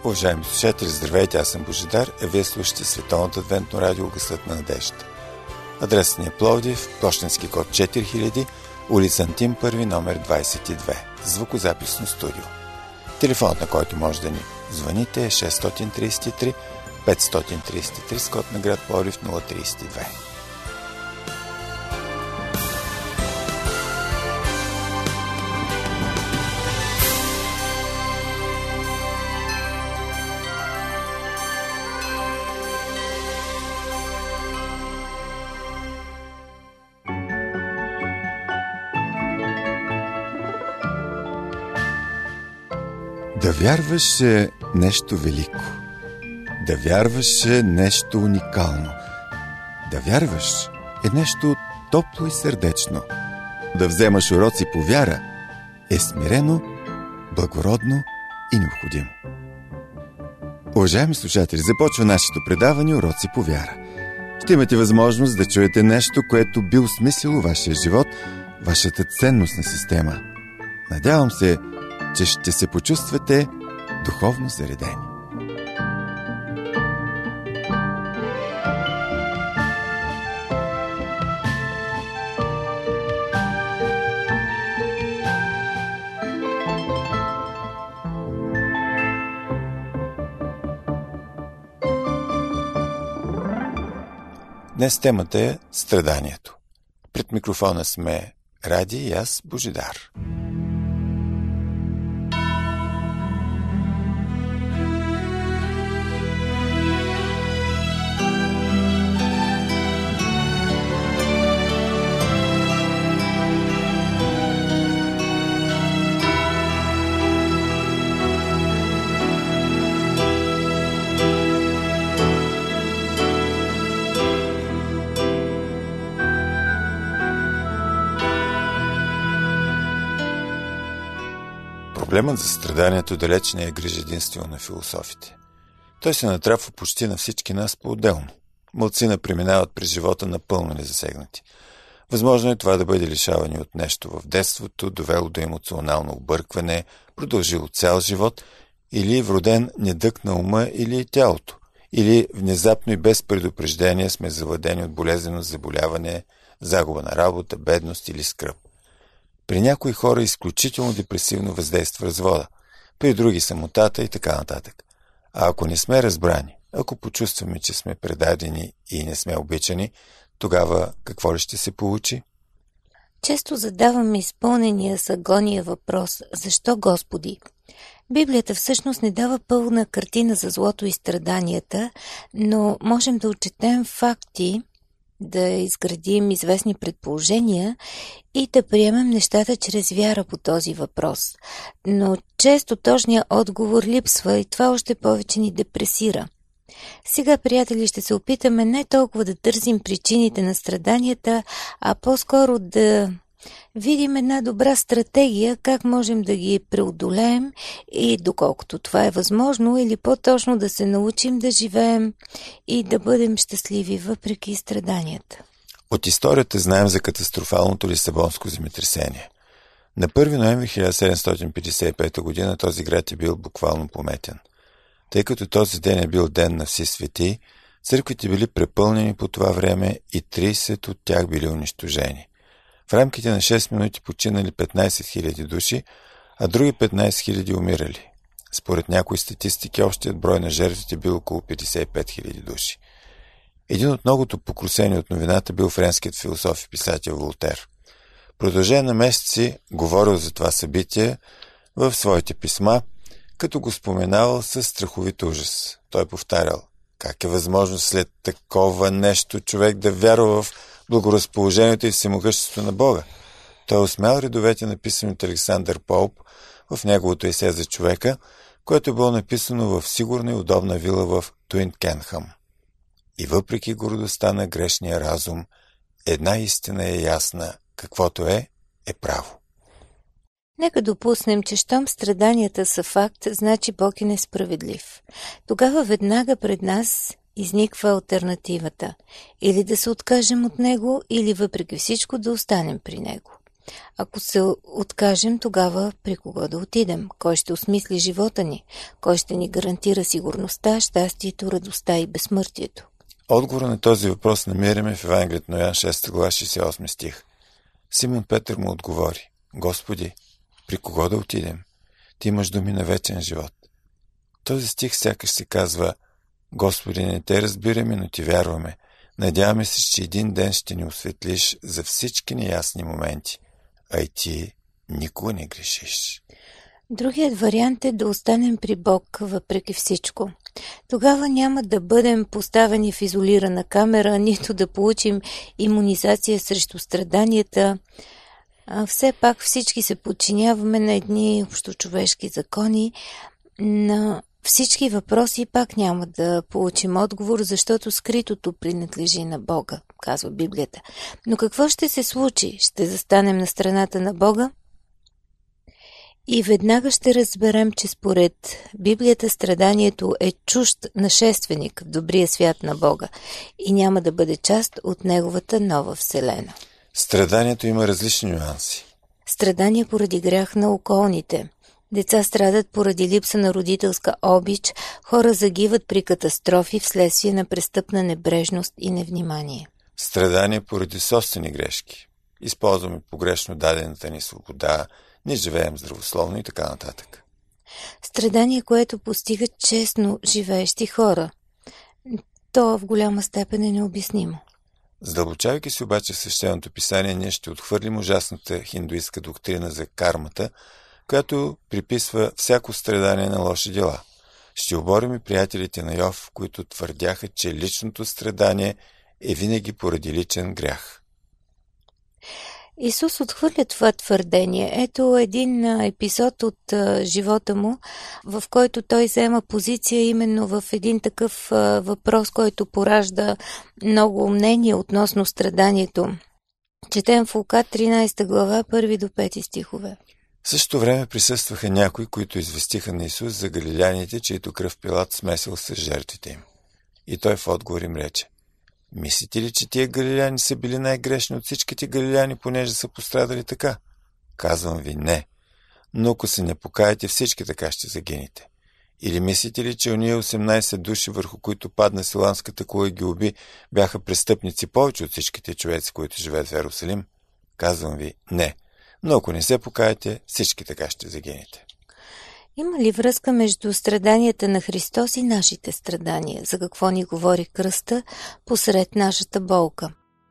Уважаеми слушатели, здравейте, аз съм Божидар, а вие слушате Световното адвентно радио Гласът на надеждата. Адресът ни е Пловдив, пощенски код 4000, улица Антим 1, номер 22, звукозаписно студио. Телефонът, на който може да ни звъните е 633 533 с код на град Пловдив 032. Да вярваш е нещо велико. Да вярваш е нещо уникално. Да вярваш е нещо топло и сърдечно. Да вземаш уроци по вяра е смирено, благородно и необходимо. Уважаеми слушатели, започва нашето предаване Уроци по вяра. Ще имате възможност да чуете нещо, което би осмислило вашия живот, вашата ценностна система. Надявам се, че ще се почувствате духовно заредени. Днес темата е страданието. Пред микрофона сме Ради и аз, Божидар. Проблемът за страданието далеч не е грижа единствено на философите. Той се натрапва почти на всички нас по-отделно. Малцина преминават през живота напълно незасегнати. Възможно е това да бъде лишаване от нещо в детството, довело до емоционално объркване, продължило цял живот, или вроден недъг на ума или тялото, или внезапно и без предупреждение сме завладени от болезнено заболяване, загуба на работа, бедност или скръб. При някои хора изключително депресивно въздейства развода, при други самотата и така нататък. А ако не сме разбрани, ако почувстваме, че сме предадени и не сме обичани, тогава какво ли ще се получи? Често задаваме изпълнения с агония въпрос: защо, Господи? Библията всъщност не дава пълна картина за злото и страданията, но можем да отчетем факти, да изградим известни предположения и да приемем нещата чрез вяра по този въпрос. Но често точният отговор липсва и това още повече ни депресира. Сега, приятели, ще се опитаме не толкова да търсим причините на страданията, а по-скоро да видим една добра стратегия как можем да ги преодолеем и доколкото това е възможно, или по-точно да се научим да живеем и да бъдем щастливи въпреки страданията. От историята знаем за катастрофалното Лисабонско земетресение. На 1 ноември 1755 г. този град е бил буквално пометен. Тъй като този ден е бил ден на Все светии, църквите били препълнени по това време и 30 от тях били унищожени. В рамките на 6 минути починали 15 000 души, а други 15 000 умирали. Според някои статистики, общият брой на жертвите бил около 55 000 души. Един от многото покрусени от новината бил френският философ и писател Волтер. Продължение на месеци говорил за това събитие в своите писма, като го споменавал със страховит ужас. Той повтарял: как е възможно след такова нещо човек да вярва в благоразположението и всемогъществото на Бога? Той осмял редовете, написани от Александър Поуп в неговото есе за човека, което е било написано в сигурна и удобна вила в Туинкенхам. И въпреки гордостта на грешния разум, една истина е ясна: каквото е право. Нека допуснем, че щом страданията са факт, значи Бог е несправедлив. Тогава веднага пред нас изниква алтернативата. Или да се откажем от Него, или въпреки всичко да останем при Него. Ако се откажем, тогава при кого да отидем? Кой ще осмисли живота ни? Кой ще ни гарантира сигурността, щастието, радостта и безсмъртието? Отговор на този въпрос намираме в Евангелието на Йоан 6 глава 68 стих. Симон Петър му отговори: Господи, при кого да отидем? Ти имаш думи на вечен живот. Този стих сякаш се казва: Господи, не те разбираме, но ти вярваме. Надяваме се, че един ден ще ни осветлиш за всички неясни моменти, а и ти никога не грешиш. Другият вариант е да останем при Бог въпреки всичко. Тогава няма да бъдем поставени в изолирана камера, нито да получим имунизация срещу страданията. Все пак всички се подчиняваме на едни общочовешки закони. На всички въпроси пак няма да получим отговор, защото скритото принадлежи на Бога, казва Библията. Но какво ще се случи? Ще застанем на страната на Бога? И веднага ще разберем, че според Библията страданието е чужд нашественик в добрия свят на Бога и няма да бъде част от неговата нова вселена. Страданието има различни нюанси. Страдание поради грях на околните. Деца страдат поради липса на родителска обич, хора загиват при катастрофи вследствие на престъпна небрежност и невнимание. Страдание поради собствени грешки. Използваме погрешно дадената ни свобода, не живеем здравословно и така нататък. Страдание, което постигат честно живеещи хора. То в голяма степен е необяснимо. Задълбочавайки се обаче в Свещеното писание, ние ще отхвърлим ужасната хиндуистка доктрина за кармата, която приписва всяко страдание на лоши дела. Ще оборим и приятелите на Йов, които твърдяха, че личното страдание е винаги поради личен грях. Исус отхвърля това твърдение. Ето един епизод от живота му, в който той взема позиция именно в един такъв въпрос, който поражда много мнение относно страданието. Четем в Лука 13 глава, 1 до 5 стихове. В същото време присъстваха някои, които известиха на Исус за галиляните, чието кръв Пилат смесил с жертвите им. И той в отговор им рече: Мислите ли, че тия галиляни са били най-грешни от всичките галиляни, понеже са пострадали така? Казвам ви, не. Но ако се не покаете, всички така ще загинете. Или мислите ли, че ония 18 души, върху които падна силанската кула и ги уби, бяха престъпници повече от всичките човеци, които живеят в Йерусалим? Казвам ви, не. Но ако не се покаете, всички така ще загинете. Има ли връзка между страданията на Христос и нашите страдания? За какво ни говори кръста посред нашата болка?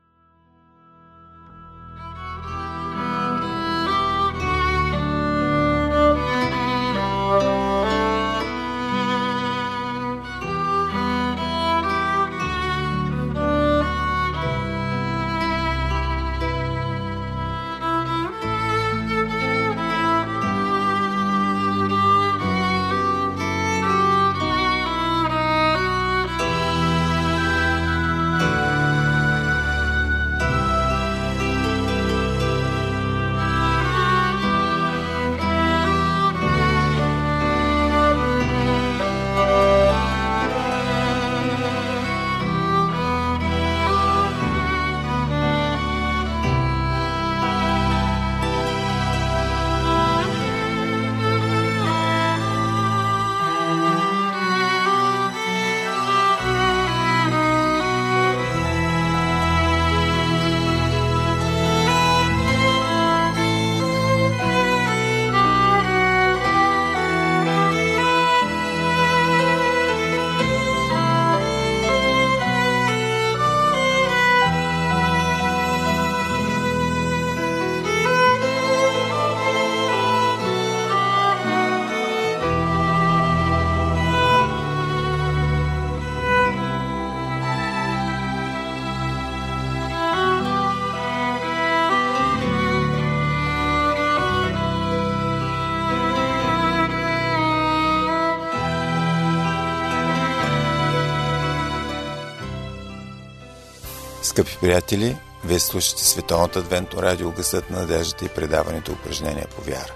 Скъпи приятели, вие слушате Световното адвентно радио Гласът на надеждата и предаването упражнения по вяра.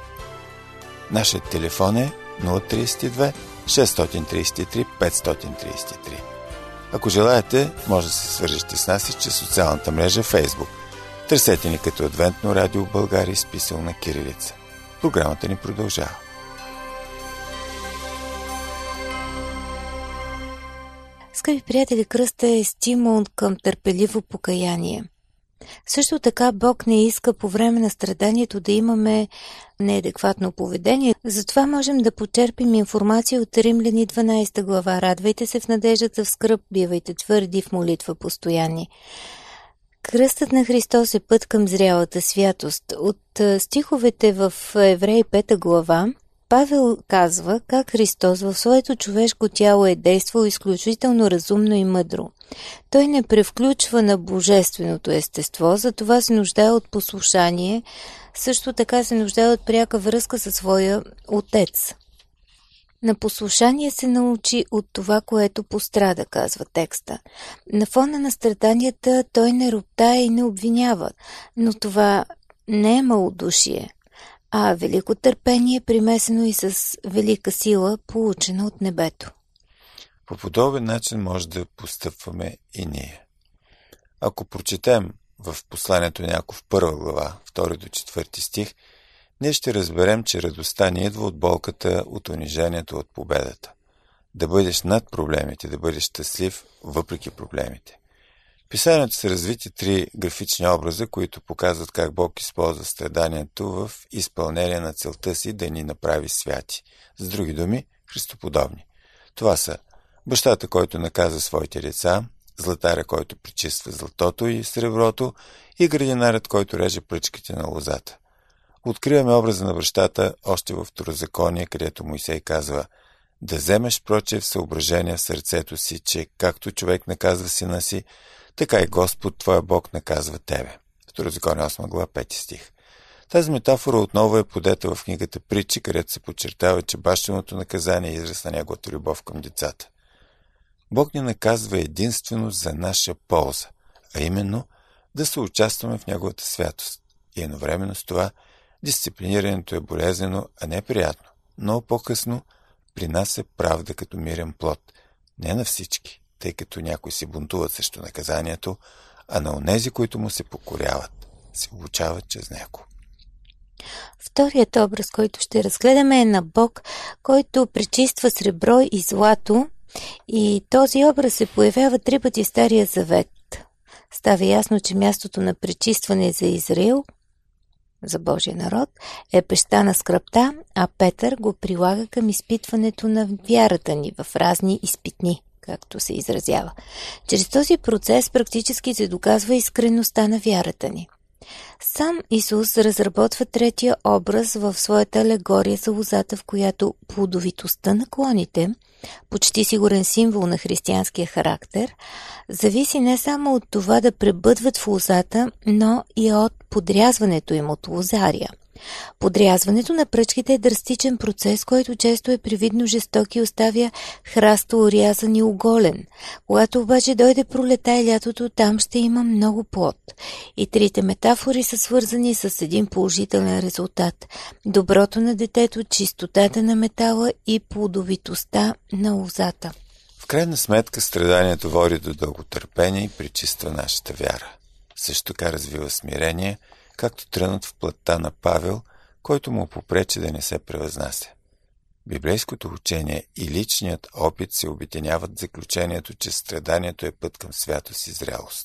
Нашият телефон е 032 633 533. Ако желаете, може да се свържете с нас и чрез социалната мрежа Facebook. Търсете ни като Адвентно радио в България, изписал на кирилица. Програмата ни продължава. Скъпи приятели, кръста е стимул към търпеливо покаяние. Също така Бог не иска по време на страданието да имаме неадекватно поведение. Затова можем да почерпим информация от Римляни 12 глава. Радвайте се в надеждата, в скръб, бивайте твърди, в молитва постоянни. Кръстът на Христос е път към зрялата святост. От стиховете в Евреи 5 глава Павел казва как Христос в своето човешко тяло е действал изключително разумно и мъдро. Той не превключва на божественото естество, затова се нуждае от послушание, също така се нуждае от пряка връзка със своя Отец. На послушание се научи от това, което пострада, казва текста. На фона на страданията той не роптае и не обвинява, но това не е малодушие, а велико търпение, примесено и с велика сила, получена от небето. По подобен начин може да постъпваме и ние. Ако прочетем в посланието на Яков 1 глава, 2 до 4 стих, ние ще разберем, че радостта не идва от болката, от унижението, от победата. Да бъдеш над проблемите, да бъдеш щастлив въпреки проблемите. В писанието са развити 3 графични образа, които показват как Бог използва страданието в изпълнение на целта си да ни направи святи. С други думи, христоподобни. Това са бащата, който наказва своите деца, златаря, който пречиства златото и среброто, и градинарът, който реже пръчките на лозата. Откриваме образа на бащата още във Второзаконие, където Моисей казва: да вземеш проче в съображение в сърцето си, че както човек наказва сина си, така и Господ, твоя Бог, наказва тебе. Второзаконие 8 глава 5 стих. Тази метафора отново е подета в книгата Притчи, където се подчертава, че бащиното наказание е израз на неговата любов към децата. Бог ни наказва единствено за наша полза, а именно да се участваме в неговата святост. И едновременно с това дисциплинирането е болезнено, а не приятно. Но по-късно при нас е правда като мирен плод. Не на всички, тъй като някои се бунтуват срещу наказанието, а на онези, които му се покоряват, се обучават чрез него. Вторият образ, който ще разгледаме, е на Бог, който пречиства сребро и злато, и този образ се появява 3 пъти в Стария завет. Става ясно, че мястото на пречистване за Израил, за Божия народ, е пещта на скръбта, а Петър го прилага към изпитването на вярата ни в разни изпитни, както се изразява. Чрез този процес практически се доказва искреността на вярата ни. Сам Исус разработва 3-я образ в своята алегория за лозата, в която плодовитостта на клоните, почти сигурен символ на християнския характер, зависи не само от това да пребъдват в лозата, но и от подрязването им от лозаря. Подрязването на пръчките е драстичен процес, който често е привидно жесток и оставя храста орязан и оголен. Когато обаче дойде пролета и лятото, там ще има много плод. И 3 метафори са свързани с един положителен резултат – доброто на детето, чистотата на метала и плодовитостта на лозата. В крайна сметка страданието води до дълготърпение и пречиства нашата вяра. Също така развива смирение, както трънът в плътта на Павел, който му попречи да не се превъзнася. Библейското учение и личният опит се обединяват в заключението, че страданието е път към святост и зрялост.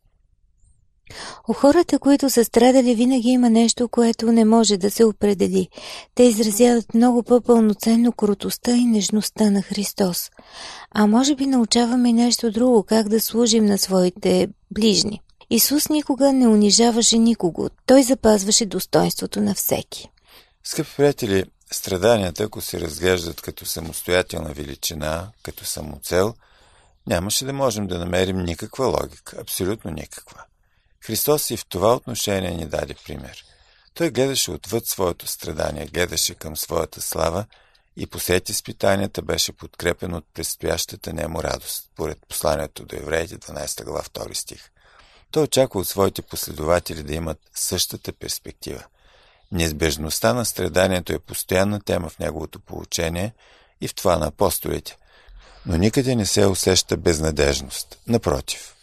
У хората, които са страдали, винаги има нещо, което не може да се определи. Те изразяват много по-пълноценно кротостта и нежността на Христос. А може би научаваме и нещо друго, как да служим на своите ближни. Исус никога не унижаваше никого. Той запазваше достоинството на всеки. Скъпи приятели, страданията, ако се разглеждат като самостоятелна величина, като самоцел, нямаше да можем да намерим никаква логика, абсолютно никаква. Христос и в това отношение ни даде пример. Той гледаше отвъд своето страдание, гледаше към своята слава и посред изпитанията беше подкрепен от предстоящата нему радост, според посланието до Евреите 12 глава 2 стих. Той очаква от своите последователи да имат същата перспектива. Неизбежността на страданието е постоянна тема в неговото поучение и в това на апостолите, но никъде не се усеща безнадежност. Напротив.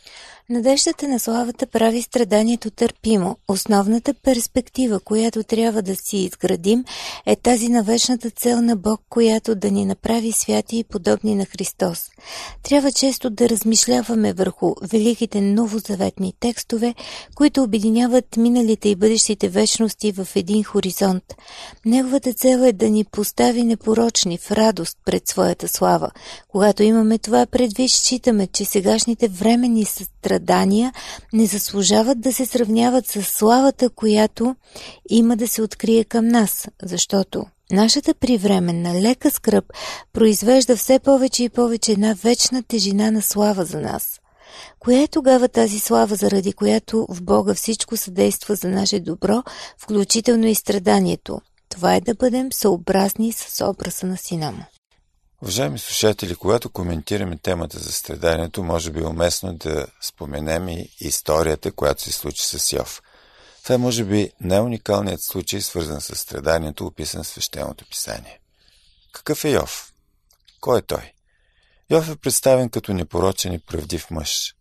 Надеждата на славата прави страданието търпимо. Основната перспектива, която трябва да си изградим, е тази на вечната цел на Бог, която да ни направи святи и подобни на Христос. Трябва често да размишляваме върху великите новозаветни текстове, които обединяват миналите и бъдещите вечности в един хоризонт. Неговата цел е да ни постави непорочни в радост пред своята слава. Когато имаме това предвид, считаме, че сегашните временни страдания не заслужават да се сравняват с славата, която има да се открие към нас, защото нашата привременна лека скръб произвежда все повече и повече една вечна тежина на слава за нас. Коя е тогава тази слава, заради която в Бога всичко съдейства за наше добро, включително и страданието? Това е да бъдем съобразни с образа на Сина му. Уважаеми слушатели, когато коментираме темата за страданието, може би е уместно да споменем и историята, която се случи с Йов. Това е може би най-уникалният случай, свързан с страданието, описан в Свещеното писание. Какъв е Йов? Кой е той? Йов е представен като непорочен и правдив мъж.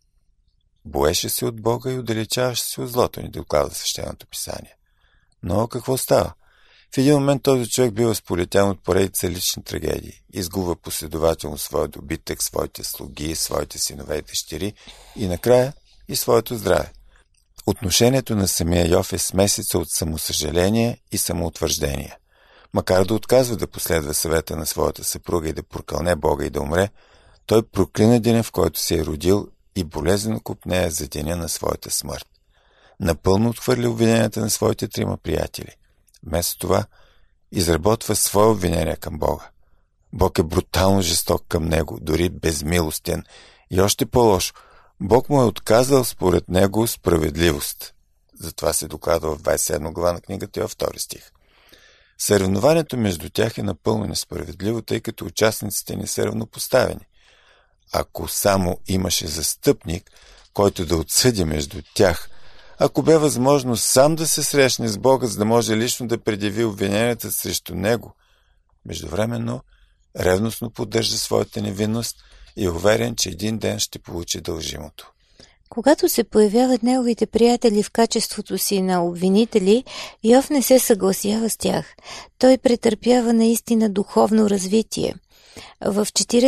Боеше се от Бога и отдалечаваше се от злото, ни доклада Свещеното писание. Но какво става? В един момент този човек бива сполетян от поредица лични трагедии. Изгубва последователно своя добитък, своите слуги, своите синове и дъщери и накрая и своето здраве. Отношението на самия Йов е смесица от самосъжаление и самоутвърждение. Макар да отказва да последва съвета на своята съпруга и да прокълне Бога и да умре, той проклина деня, в който се е родил и болезнено копнее за деня на своята смърт. Напълно отхвърля обвиненията на своите трима приятели. Вместо това изработва свое обвинение към Бога. Бог е брутално жесток към него, дори безмилостен и още по-лошо. Бог му е отказал според него справедливост. Затова се докладва в 27 глава на книгата Йов, 2 стих. Съревнованието между тях е напълно несправедливо, тъй като участниците не са равнопоставени. Ако само имаше застъпник, който да отсъди между тях, ако бе възможно сам да се срещне с Бога, за да може лично да предяви обвиненията срещу него, междувременно ревностно поддържа своята невинност и е уверен, че един ден ще получи дължимото. Когато се появяват неговите приятели в качеството си на обвинители, Йов не се съгласява с тях. Той претърпява наистина духовно развитие. В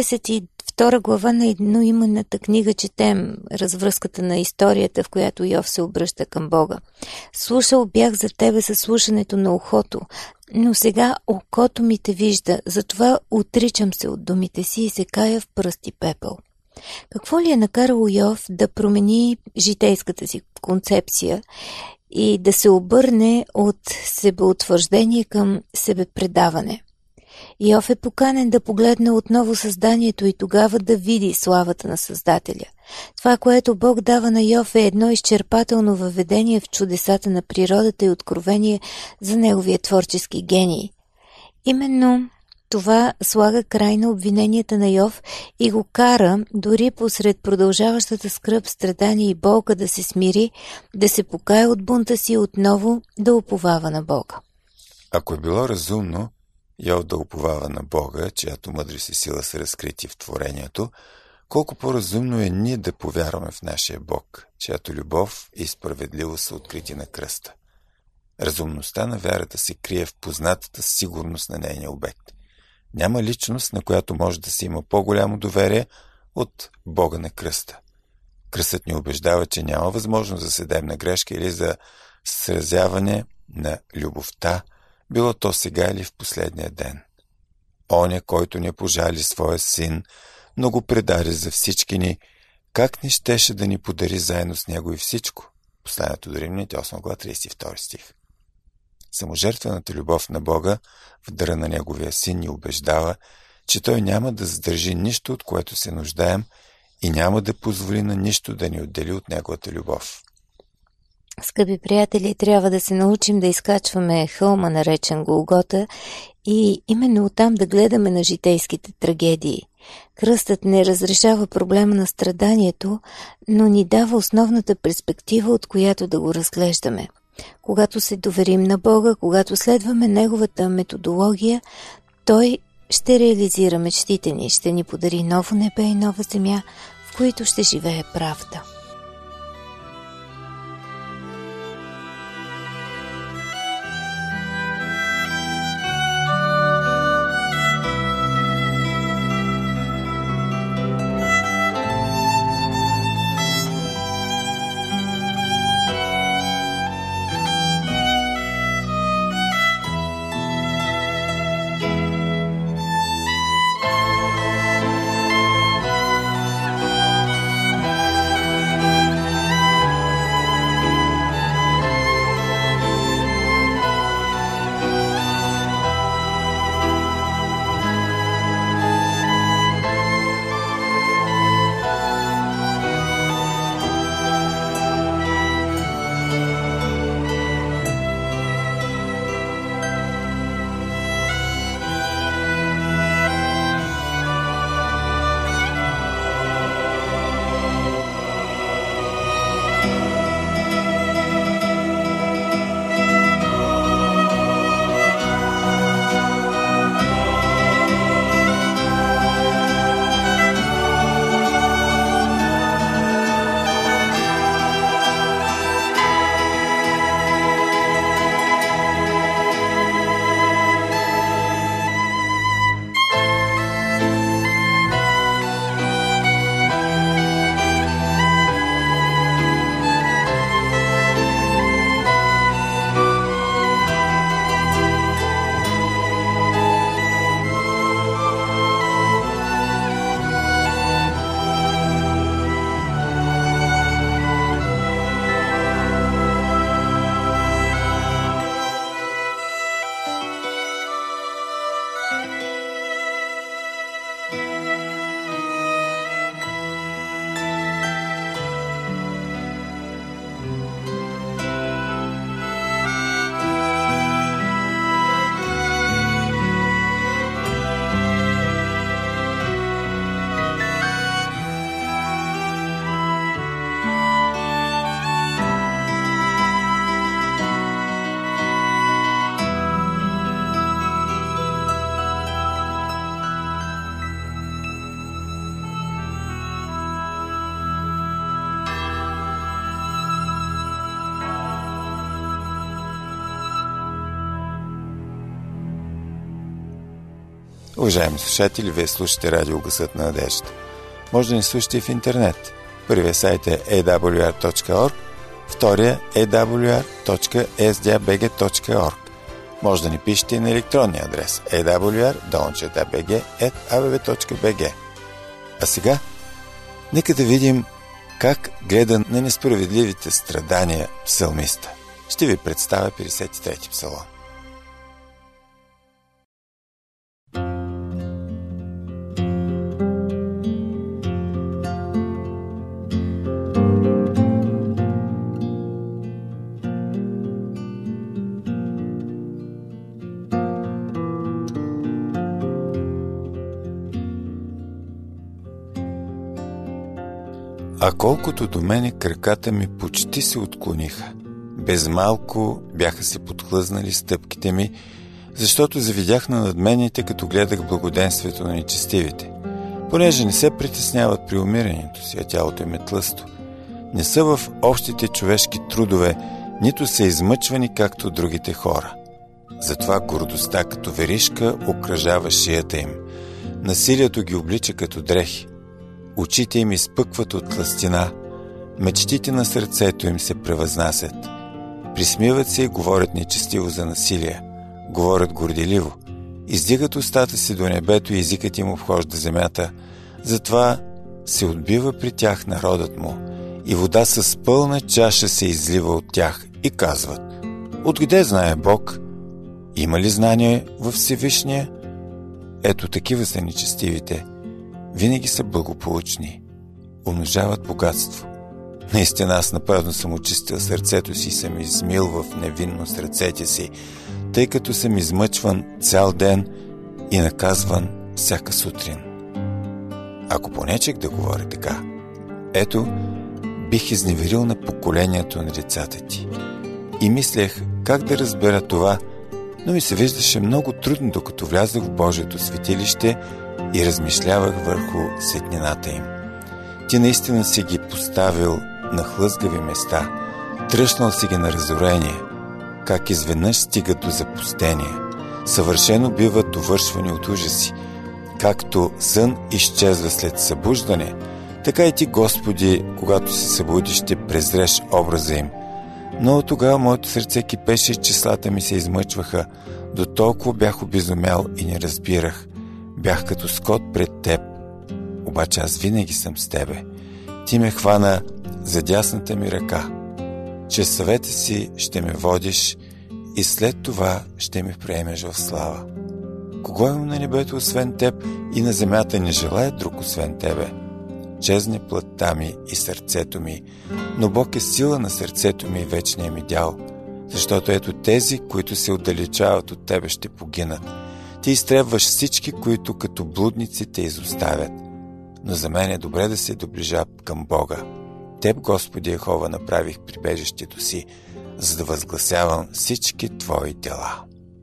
42 глава на едноименната книга четем развръзката на историята, в която Йов се обръща към Бога. Слушал бях за тебе със слушането на ухото, но сега окото ми те вижда, затова отричам се от думите си и се кая в пръст и пепел. Какво ли е накарало Йов да промени житейската си концепция и да се обърне от себеутвърждение към себепредаване? Йов е поканен да погледне отново създанието и тогава да види славата на Създателя. Това, което Бог дава на Йов, е едно изчерпателно въведение в чудесата на природата и откровение за неговия творчески гений. Именно това слага край на обвиненията на Йов и го кара, дори посред продължаващата скръб, страдание и болка, да се смири, да се покая от бунта си и отново да уповава на Бога. Ако е било разумно Йов да уповава на Бога, чиято мъдрост и сила са разкрити в творението, колко по-разумно е ние да повярваме в нашия Бог, чиято любов и справедливост са открити на кръста. Разумността на вярата се крие в познатата сигурност на нейния обект. Няма личност, на която може да се има по-голямо доверие от Бога на кръста. Кръстът ни убеждава, че няма възможност за съдебна грешка или за сразяване на любовта, било то сега или в последния ден. Оня, който не пожали своя син, но го предаде за всички ни, как не щеше да ни подари заедно с него и всичко? Посланието до Римляните, 8 глава, 32 стих. Саможертвената любов на Бога в дъра на Неговия син ни убеждава, че Той няма да задържи нищо, от което се нуждаем, и няма да позволи на нищо да ни отдели от Неговата любов. Скъпи приятели, трябва да се научим да изкачваме хълма, наречен Голгота, и именно оттам да гледаме на житейските трагедии. Кръстът не разрешава проблема на страданието, но ни дава основната перспектива, от която да го разглеждаме. Когато се доверим на Бога, когато следваме Неговата методология, Той ще реализира мечтите ни, ще ни подари ново небе и нова земя, в които ще живее правда. Уважаеми слушатели, вие слушате радио Гласът на надеждата. Може да ни слушате в интернет. Първият сайт е awr.org, втория awr.sdabg.org. Може да ни пишете на електронния адрес awr@abv.bg. А сега, нека да видим как гледа на несправедливите страдания псалмиста. Ще ви представя 53-ти псалом. А колкото до мене, краката ми почти се отклониха. Без малко бяха се подхлъзнали стъпките ми, защото завидях на надменните, като гледах благоденствието на нечестивите. Понеже не се притесняват при умирането си, а тялото им е тлъсто. Не са в общите човешки трудове, нито са измъчвани, както другите хора. Затова гордостта като веришка окръжава шията им. Насилието ги облича като дрехи. Очите им изпъкват от тлъстина, мечтите на сърцето им се превъзнасят. Присмиват се и говорят нечестиво за насилие, говорят горделиво, издигат устата си до небето и езикът им обхожда земята, затова се отбива при тях народът му и вода с пълна чаша се излива от тях и казват: откъде знае Бог? Има ли знание във Всевишния? Ето такива са нечестивите. Винаги са благополучни, умножават богатство. Наистина аз напразно съм очистил сърцето си и съм измил в невинност ръцете си, тъй като съм измъчван цял ден и наказван всяка сутрин. Ако понечех да говоря така, ето, бих изневерил на поколението на децата ти. И мислех как да разбера това, но ми се виждаше много трудно, докато влязох в Божието светилище и размишлявах върху светлината им. Ти наистина си ги поставил на хлъзгави места, тръщнал си ги на разорение, как изведнъж стигат до запустение, съвършено биват довършвани от ужаси, както сън изчезва след събуждане, така и ти, Господи, когато се събудиш, ще презреш образа им. Но тогава моето сърце кипеше, числата ми се измъчваха, до толкова бях обезумял и не разбирах. Бях като скот пред теб, обаче аз винаги съм с тебе. Ти ме хвана за дясната ми ръка. Чрез съвета си ще ме водиш и след това ще ме приемеш в слава. Кого има на небето освен теб и на земята не желая друг освен тебе? Чезне плътта ми и сърцето ми, но Бог е сила на сърцето ми и вечния ми дял, защото ето тези, които се отдалечават от тебе, ще погинат. Ти изтребваш всички, които като блудници те изоставят. Но за мен е добре да се доближа към Бога. Теб, Господи Йехова, направих прибежището си, за да възгласявам всички Твои дела.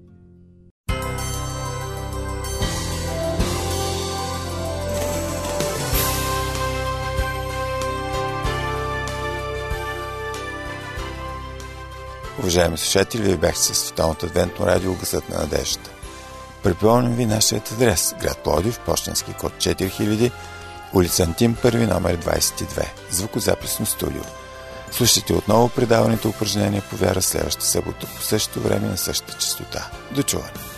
Уважаеми слушатели, вие бяхте с Световното адвентно радио Гласът на надеждата. Припомням ви нашият адрес: град Пловдив, пощенски код 4000, улица Антим 1, номер 22, звукозаписно студио. Слушайте отново предаването упражнения по вяра следващата събота по същото време на същата честота. До чуване!